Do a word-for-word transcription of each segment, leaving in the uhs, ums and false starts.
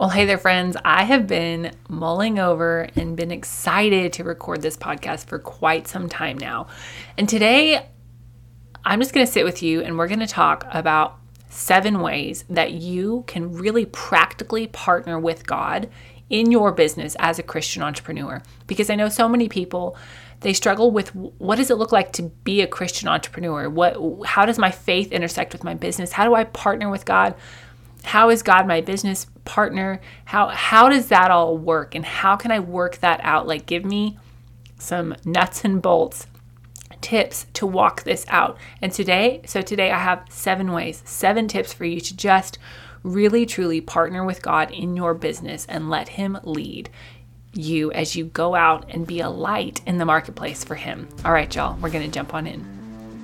Well, hey there, friends. I have been mulling over and been excited to record this podcast for quite some time now. And today, I'm just going to sit with you and we're going to talk about seven ways that you can really practically partner with God in your business as a Christian entrepreneur. Because I know so many people, they struggle with what does it look like to be a Christian entrepreneur? What, how does my faith intersect with my business? How do I partner with God? How is God my business partner? How how does that all work? And how can I work that out? Like, give me some nuts and bolts tips to walk this out. And today, so today I have seven ways, seven tips for you to just really, truly partner with God in your business and let Him lead you as you go out and be a light in the marketplace for Him. All right, y'all, we're going to jump on in.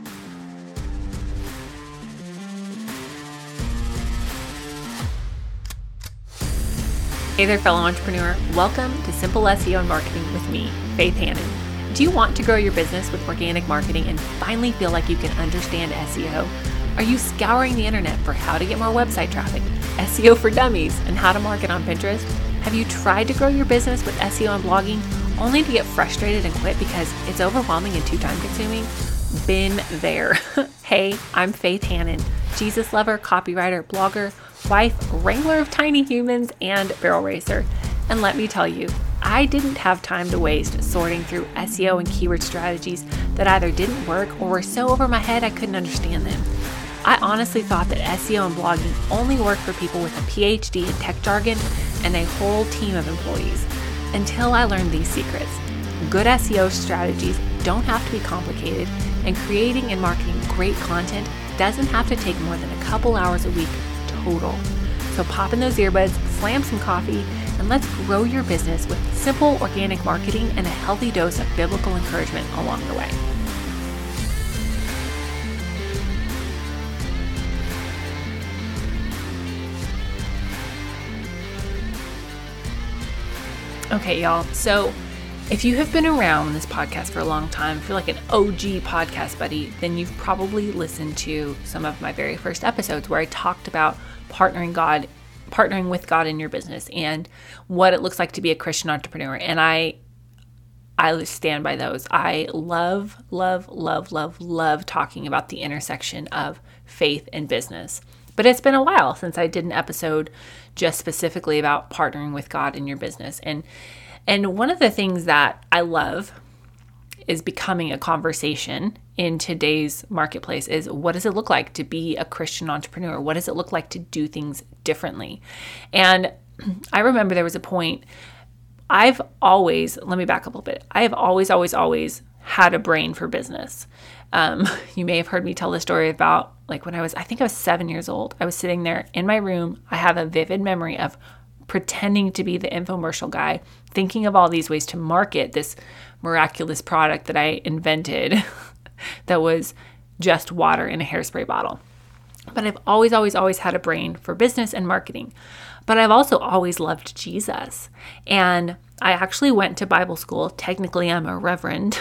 Hey there, fellow entrepreneur. Welcome to Simple S E O and Marketing with me, Faith Hannon. Do you want to grow your business with organic marketing and finally feel like you can understand S E O? Are you scouring the internet for how to get more website traffic, S E O for dummies, and how to market on Pinterest? Have you tried to grow your business with S E O and blogging only to get frustrated and quit because it's overwhelming and too time consuming? Been there. Hey, I'm Faith Hannon, Jesus lover, copywriter, blogger, wife, wrangler of tiny humans, and barrel racer. And let me tell you, I didn't have time to waste sorting through S E O and keyword strategies that either didn't work or were so over my head I couldn't understand them. I honestly thought that S E O and blogging only worked for people with a P H D in tech jargon and a whole team of employees, until I learned these secrets. Good S E O strategies don't have to be complicated, and creating and marketing great content doesn't have to take more than a couple hours a week total. So pop in those earbuds, slam some coffee, and let's grow your business with simple organic marketing and a healthy dose of biblical encouragement along the way. Okay, y'all. So if you have been around this podcast for a long time, if you're like an O G podcast buddy, then you've probably listened to some of my very first episodes where I talked about partnering God, partnering with God in your business and what it looks like to be a Christian entrepreneur. And I, I stand by those. I love, love, love, love, love talking about the intersection of faith and business. But it's been a while since I did an episode just specifically about partnering with God in your business. And And one of the things that I love is becoming a conversation in today's marketplace is, what does it look like to be a Christian entrepreneur? What does it look like to do things differently? And I remember there was a point, I've always, let me back up a little bit. I have always, always, always had a brain for business. Um, you may have heard me tell the story about like when I was, I think I was seven years old. I was sitting there in my room. I have a vivid memory of pretending to be the infomercial guy, thinking of all these ways to market this miraculous product that I invented that was just water in a hairspray bottle. But I've always, always, always had a brain for business and marketing. But I've also always loved Jesus. And I actually went to Bible school. Technically, I'm a reverend.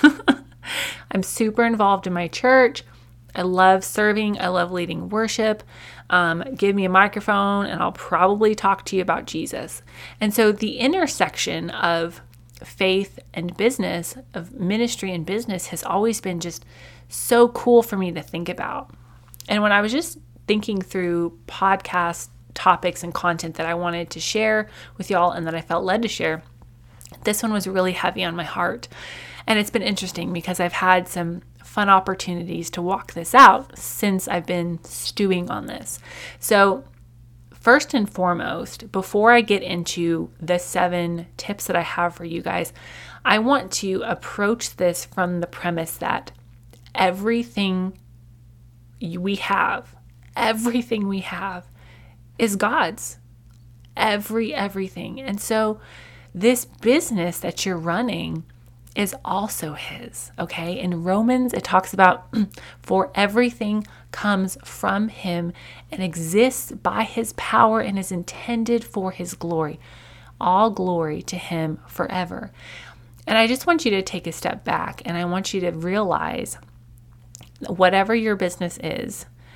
I'm super involved in my church. I love serving. I love leading worship. Um, give me a microphone and I'll probably talk to you about Jesus. And so the intersection of faith and business, of ministry and business, has always been just so cool for me to think about. And when I was just thinking through podcast topics and content that I wanted to share with y'all and that I felt led to share, this one was really heavy on my heart. And it's been interesting because I've had some fun opportunities to walk this out since I've been stewing on this. So first and foremost, before I get into the seven tips that I have for you guys, I want to approach this from the premise that everything we have, everything we have is God's. Every, everything. And so this business that you're running is also His, okay? In Romans, it talks about, for everything comes from Him and exists by His power and is intended for His glory. All glory to Him forever. And I just want you to take a step back and I want you to realize whatever your business is,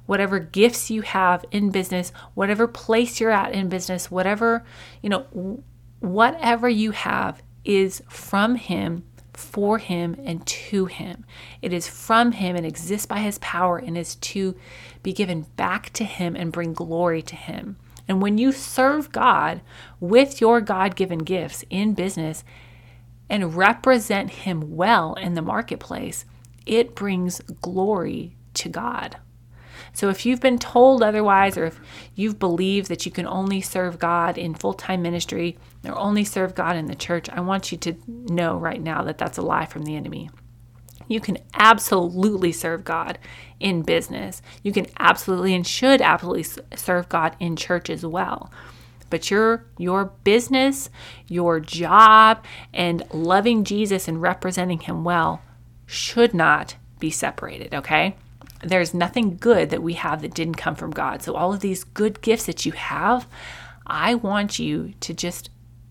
whatever gifts you have in business, whatever place you're at in business, whatever, you know, whatever you have is from Him, for Him, and to Him. It is from Him and exists by His power and is to be given back to Him and bring glory to Him. And when you serve God with your God-given gifts in business and represent Him well in the marketplace, it brings glory to God. So if you've been told otherwise, or if you've believed that you can only serve God in full-time ministry or only serve God in the church, I want you to know right now that that's a lie from the enemy. You can absolutely serve God in business. You can absolutely and should absolutely serve God in church as well. But your your business, your job, and loving Jesus and representing Him well should not be separated, okay? There's nothing good that we have that didn't come from God. So all of these good gifts that you have, I want you to just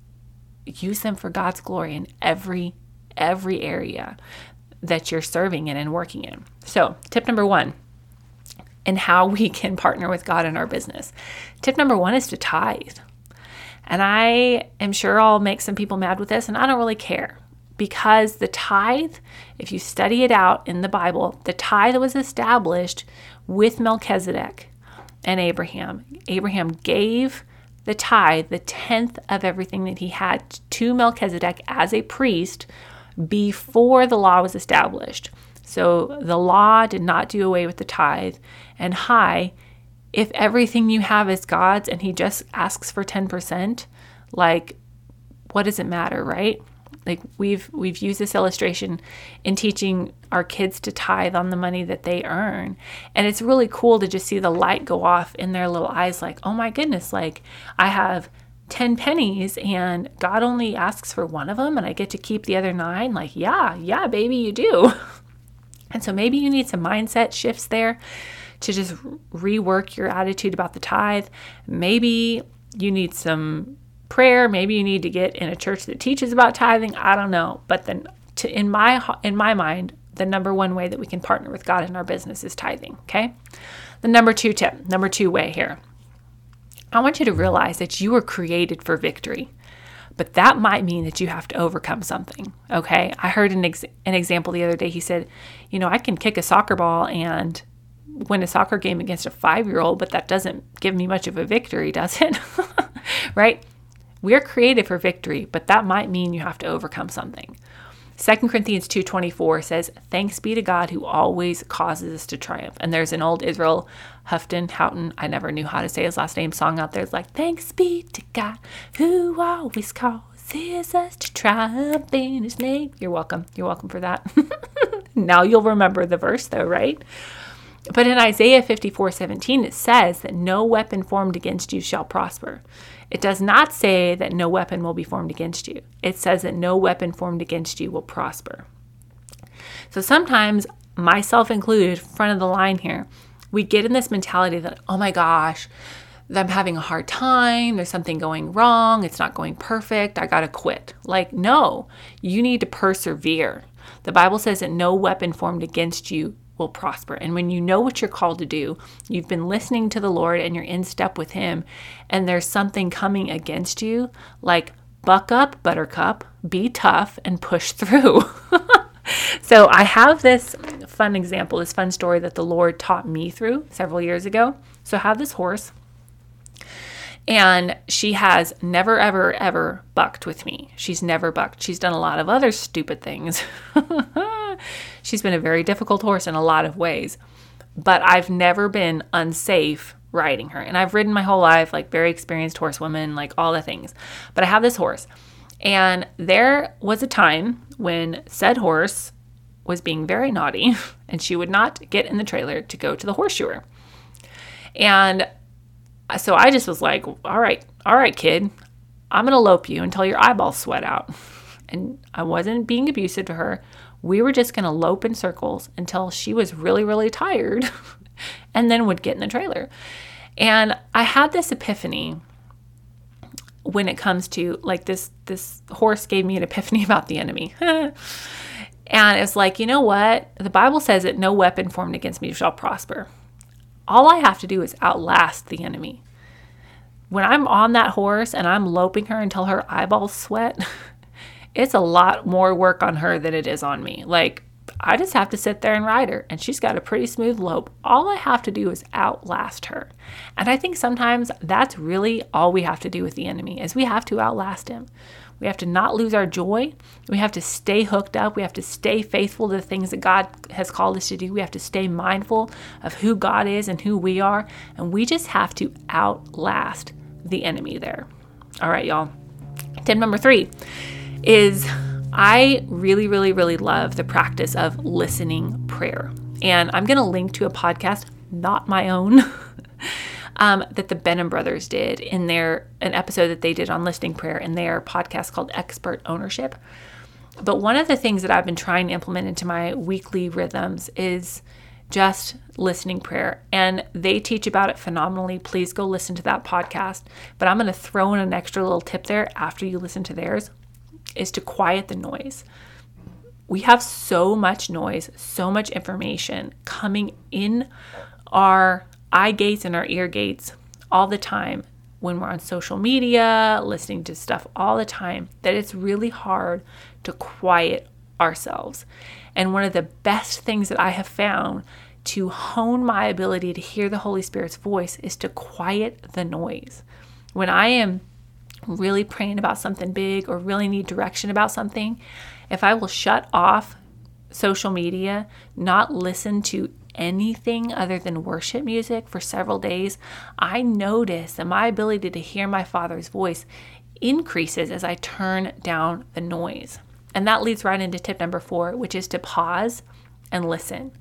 use them for God's glory in every every area that you're serving in and working in. So tip number one, and how we can partner with God in our business. Tip number one is to tithe. And I am sure I'll make some people mad with this, and I don't really care. Because the tithe, if you study it out in the Bible, the tithe was established with Melchizedek and Abraham. Abraham gave the tithe, the tenth of everything that he had, to Melchizedek as a priest before the law was established. So the law did not do away with the tithe. And hi, if everything you have is God's and He just asks for ten percent, like, what does it matter, right? Like we've we've used this illustration in teaching our kids to tithe on the money that they earn. And it's really cool to just see the light go off in their little eyes like, oh my goodness, like I have ten pennies and God only asks for one of them and I get to keep the other nine. Like, yeah, yeah, baby, you do. And so maybe you need some mindset shifts there to just rework your attitude about the tithe. Maybe you need some prayer. Maybe you need to get in a church that teaches about tithing. I don't know. But then to, in my in my mind, the number one way that we can partner with God in our business is tithing, okay? The number two tip, number two way here. I want you to realize that you were created for victory. But that might mean that you have to overcome something, okay? I heard an, ex- an example the other day. He said, you know, I can kick a soccer ball and win a soccer game against a five-year-old, but that doesn't give me much of a victory, does it? Right? We're created for victory, but that might mean you have to overcome something. Second Corinthians two twenty-four says, thanks be to God who always causes us to triumph. And there's an old Israel Houghton, Houghton, I never knew how to say his last name, song out there. It's like, thanks be to God who always causes us to triumph in His name. You're welcome. You're welcome for that. Now you'll remember the verse though, right? But in Isaiah fifty-four seventeen, it says that no weapon formed against you shall prosper. It does not say that no weapon will be formed against you. It says that no weapon formed against you will prosper. So sometimes, myself included, front of the line here, we get in this mentality that, oh my gosh, I'm having a hard time. There's something going wrong. It's not going perfect. I got to quit. Like, no, you need to persevere. The Bible says that no weapon formed against you will prosper. And when you know what you're called to do, you've been listening to the Lord and you're in step with Him, and there's something coming against you, like, buck up, buttercup, be tough, and push through. So I have this fun example, this fun story that the Lord taught me through several years ago. So I have this horse, and she has never, ever, ever bucked with me. She's never bucked. She's done a lot of other stupid things. She's been a very difficult horse in a lot of ways, but I've never been unsafe riding her. And I've ridden my whole life, like very experienced horsewoman, like all the things. But I have this horse, and there was a time when said horse was being very naughty, and she would not get in the trailer to go to the horseshoer. And so I just was like, all right, all right, kid, I'm going to lope you until your eyeballs sweat out. And I wasn't being abusive to her. We were just going to lope in circles until she was really, really tired and then would get in the trailer. And I had this epiphany when it comes to like this, this horse gave me an epiphany about the enemy. And it's like, you know what? The Bible says that no weapon formed against me shall prosper. all I have to do is outlast the enemy. When I'm on that horse and I'm loping her until her eyeballs sweat, it's a lot more work on her than it is on me. Like, I just have to sit there and ride her, and she's got a pretty smooth lope. All I have to do is outlast her. And I think sometimes that's really all we have to do with the enemy, is we have to outlast him. We have to not lose our joy. We have to stay hooked up. We have to stay faithful to the things that God has called us to do. We have to stay mindful of who God is and who we are. And we just have to outlast the enemy there. All right, y'all. Tip number three is I really, really, really love the practice of listening prayer. And I'm going to link to a podcast, not my own, um, that the Benham brothers did in their, an episode that they did on listening prayer in their podcast called Expert Ownership. But one of the things that I've been trying to implement into my weekly rhythms is just listening prayer. And they teach about it phenomenally. Please go listen to that podcast. But I'm going to throw in an extra little tip there after you listen to theirs, is to quiet the noise. We have so much noise, so much information coming in our eye gates and our ear gates all the time when we're on social media, listening to stuff all the time, that it's really hard to quiet ourselves. And one of the best things that I have found to hone my ability to hear the Holy Spirit's voice is to quiet the noise. When I am really praying about something big or really need direction about something, if I will shut off social media, not listen to anything other than worship music for several days, I notice that my ability to hear my Father's voice increases as I turn down the noise. And that leads right into tip number four, which is to pause and listen.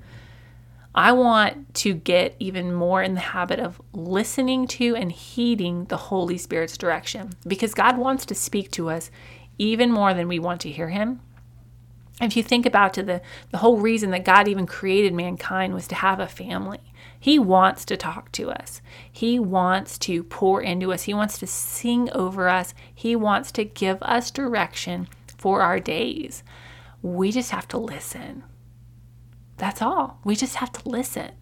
I want to get even more in the habit of listening to and heeding the Holy Spirit's direction, because God wants to speak to us even more than we want to hear him. If you think about to the, the whole reason that God even created mankind was to have a family. He wants to talk to us. He wants to pour into us. He wants to sing over us. He wants to give us direction for our days. We just have to listen. That's all. We just have to listen.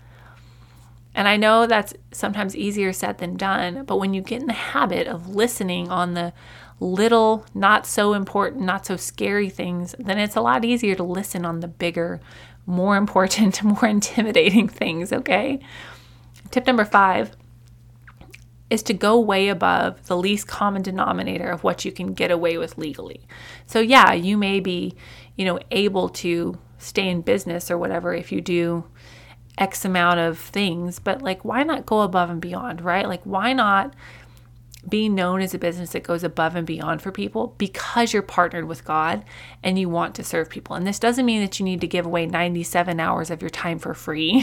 And I know that's sometimes easier said than done, but when you get in the habit of listening on the little, not so important, not so scary things, then it's a lot easier to listen on the bigger, more important, more intimidating things, okay? Tip number five is to go way above the least common denominator of what you can get away with legally. So yeah, you may be, you know, able to stay in business or whatever if you do X amount of things, but like, why not go above and beyond, right? Like, why not be known as a business that goes above and beyond for people because you're partnered with God and you want to serve people? And this doesn't mean that you need to give away ninety-seven hours of your time for free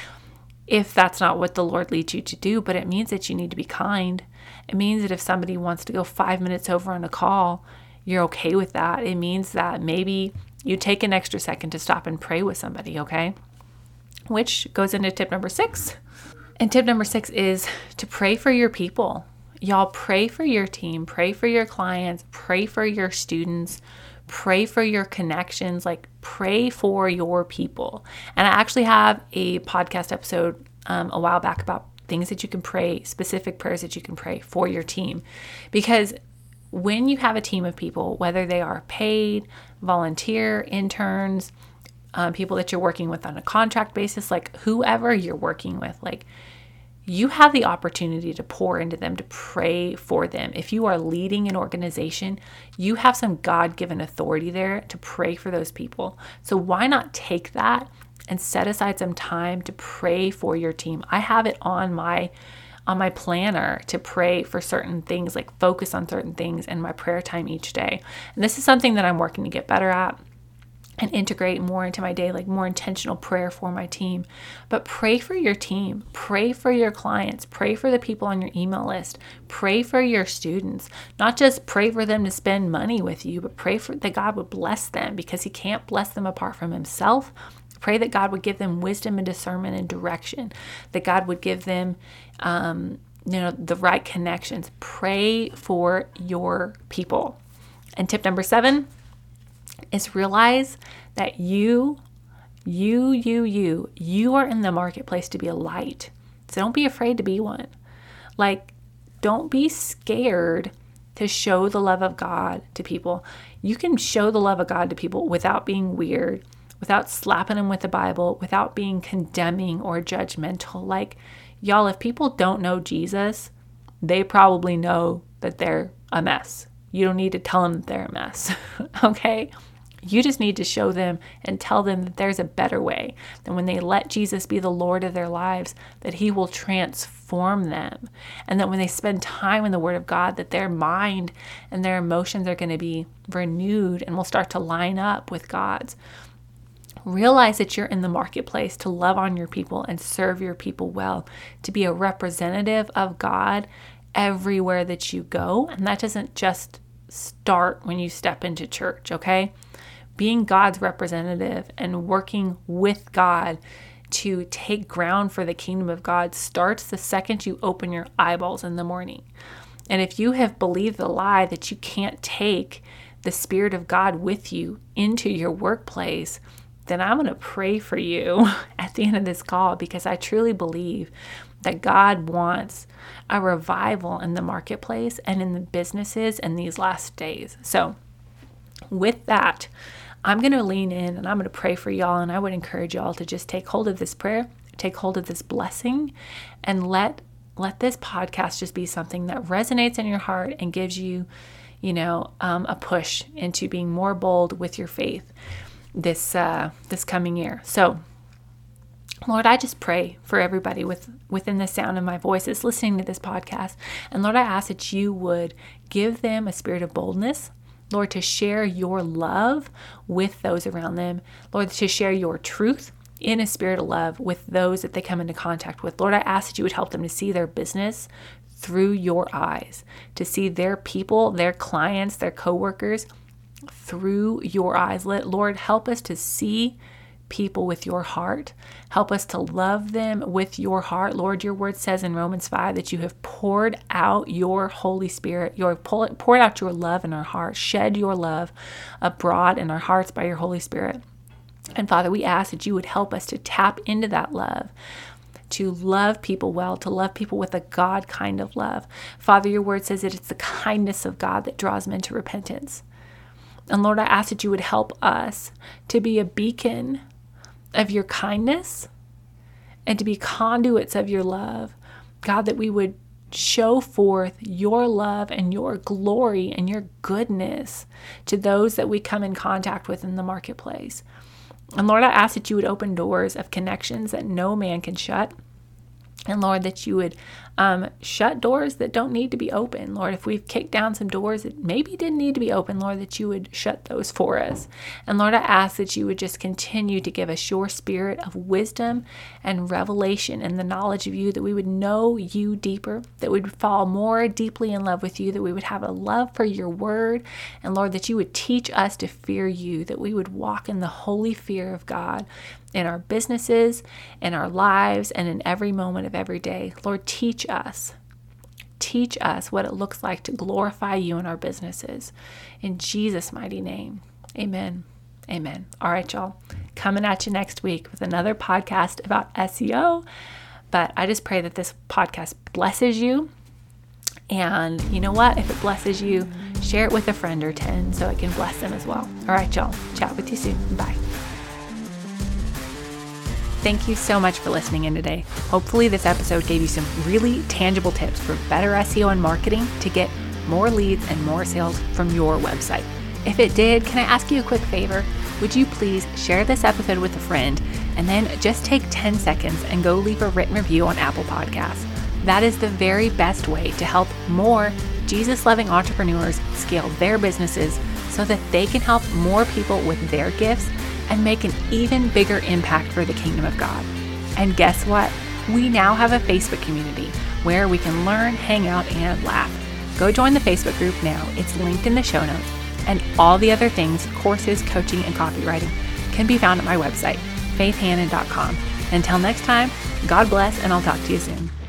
if that's not what the Lord leads you to do, but it means that you need to be kind. It means that if somebody wants to go five minutes over on a call, you're okay with that. It means that maybe you take an extra second to stop and pray with somebody, okay? Which goes into tip number six. And tip number six is to pray for your people. Y'all, pray for your team, pray for your clients, pray for your students, pray for your connections, like pray for your people. And I actually have a podcast episode um, a while back about things that you can pray, specific prayers that you can pray for your team. Because when you have a team of people, whether they are paid, volunteer, interns, uh, people that you're working with on a contract basis, like whoever you're working with, like you have the opportunity to pour into them, to pray for them. If you are leading an organization, you have some God-given authority there to pray for those people. So why not take that and set aside some time to pray for your team? I have it on my on my planner to pray for certain things, like focus on certain things in my prayer time each day. And this is something that I'm working to get better at and integrate more into my day, like more intentional prayer for my team. But pray for your team, pray for your clients, pray for the people on your email list, pray for your students. Not just pray for them to spend money with you, but pray for that God would bless them, because he can't bless them apart from himself. Pray that God would give them wisdom and discernment and direction, that God would give them, um, you know, the right connections. Pray for your people. And tip number seven is realize that you You, you, you, you are in the marketplace to be a light. So don't be afraid to be one. Like, don't be scared to show the love of God to people. You can show the love of God to people without being weird, without slapping them with the Bible, without being condemning or judgmental. Like, y'all, if people don't know Jesus, they probably know that they're a mess. You don't need to tell them that they're a mess, okay? You just need to show them and tell them that there's a better way. That when they let Jesus be the Lord of their lives, that he will transform them. And that when they spend time in the Word of God, that their mind and their emotions are going to be renewed and will start to line up with God's. Realize that you're in the marketplace to love on your people and serve your people well, to be a representative of God everywhere that you go. And that doesn't just start when you step into church, okay? Being God's representative and working with God to take ground for the kingdom of God starts the second you open your eyeballs in the morning. And if you have believed the lie that you can't take the Spirit of God with you into your workplace, then I'm going to pray for you at the end of this call, because I truly believe that God wants a revival in the marketplace and in the businesses in these last days. So with that, I'm going to lean in and I'm going to pray for y'all. And I would encourage y'all to just take hold of this prayer, take hold of this blessing, and let let this podcast just be something that resonates in your heart and gives you, you know, um, a push into being more bold with your faith this uh, this coming year. So, Lord, I just pray for everybody with within the sound of my voice that's listening to this podcast. And Lord, I ask that you would give them a spirit of boldness, Lord, to share your love with those around them. Lord, to share your truth in a spirit of love with those that they come into contact with. Lord, I ask that you would help them to see their business through your eyes, to see their people, their clients, their coworkers through your eyes. Let, Lord, help us to see people with your heart. Help us to love them with your heart. Lord, your word says in Romans five that you have poured out your Holy Spirit. You have poured out your love in our hearts, shed your love abroad in our hearts by your Holy Spirit. And Father, we ask that you would help us to tap into that love, to love people well, to love people with a God kind of love. Father, your word says that it's the kindness of God that draws men to repentance. And Lord, I ask that you would help us to be a beacon of your kindness and to be conduits of your love. God, that we would show forth your love and your glory and your goodness to those that we come in contact with in the marketplace. And Lord, I ask that you would open doors of connections that no man can shut. And Lord, that you would um, shut doors that don't need to be open. Lord, if we've kicked down some doors that maybe didn't need to be open, Lord, that you would shut those for us. And Lord, I ask that you would just continue to give us your spirit of wisdom and revelation and the knowledge of you, that we would know you deeper, that we would fall more deeply in love with you, that we would have a love for your word. And Lord, that you would teach us to fear you, that we would walk in the holy fear of God in our businesses, in our lives, and in every moment of every day. Lord, teach us. Teach us what it looks like to glorify you in our businesses. In Jesus' mighty name, amen. Amen. All right, y'all. Coming at you next week with another podcast about S E O. But I just pray that this podcast blesses you. And you know what? If it blesses you, share it with a friend or ten so it can bless them as well. All right, y'all. Chat with you soon. Bye. Thank you so much for listening in today. Hopefully this episode gave you some really tangible tips for better S E O and marketing to get more leads and more sales from your website. If it did, can I ask you a quick favor? Would you please share this episode with a friend and then just take ten seconds and go leave a written review on Apple Podcasts. That is the very best way to help more Jesus-loving entrepreneurs scale their businesses so that they can help more people with their gifts and make an even bigger impact for the kingdom of God. And guess what? We now have a Facebook community where we can learn, hang out, and laugh. Go join the Facebook group now. It's linked in the show notes. And all the other things, courses, coaching, and copywriting can be found at my website, faith hannon dot com. Until next time, God bless, and I'll talk to you soon.